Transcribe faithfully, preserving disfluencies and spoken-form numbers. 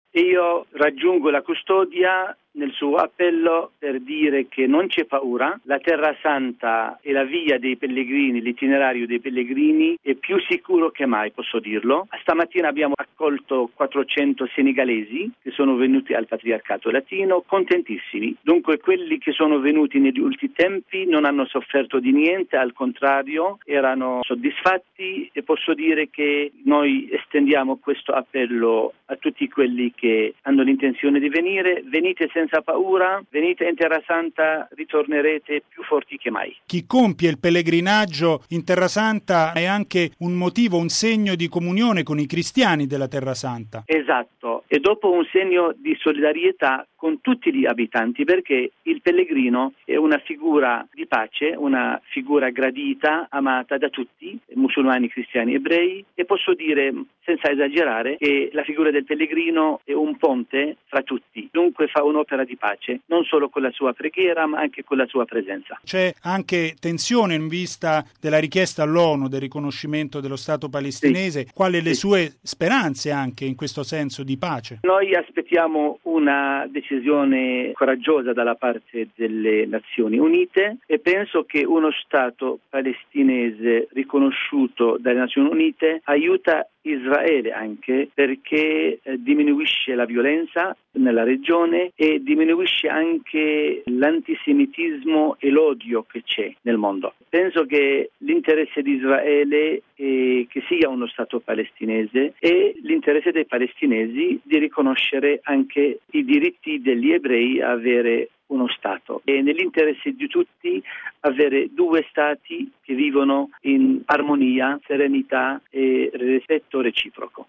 E io raggiungo la custodia nel suo appello per dire che non c'è paura, la Terra Santa è la via dei pellegrini, l'itinerario dei pellegrini è più sicuro che mai, posso dirlo. Stamattina abbiamo accolto quattrocento senegalesi che sono venuti al Patriarcato Latino, contentissimi. Dunque quelli che sono venuti negli ultimi tempi non hanno sofferto di niente, al contrario, erano soddisfatti, e posso dire che noi estendiamo questo appello a tutti quelli che hanno l'intenzione di venire. Venite senza paura, venite in Terra Santa, ritornerete più forti che mai. Chi compie il pellegrinaggio in Terra Santa è anche un motivo, un segno di comunione con i cristiani della Terra Santa. Esatto, e dopo un segno di solidarietà con tutti gli abitanti, perché il pellegrino è una figura di pace, una figura gradita, amata da tutti, musulmani, cristiani, ebrei, e posso dire senza esagerare che la figura del pellegrino è un ponte fra tutti, dunque fa un'opera di pace, non solo con la sua preghiera ma anche con la sua presenza. C'è anche tensione in vista della richiesta all'ONU del riconoscimento dello Stato palestinese. Sì. Quali le sì. sue speranze anche in questo senso di pace? Noi aspettiamo una decisione coraggiosa dalla parte delle Nazioni Unite e penso che uno Stato palestinese riconosciuto dalle Nazioni Unite aiuta Israele anche perché eh, diminuisce la violenza nella regione e diminuisce anche l'antisemitismo e l'odio che c'è nel mondo. Penso che l'interesse di Israele è che sia uno Stato palestinese e l'interesse dei palestinesi di riconoscere anche i diritti degli ebrei a avere uno Stato. È nell'interesse di tutti avere due Stati che vivono in armonia, serenità e rispetto reciproco.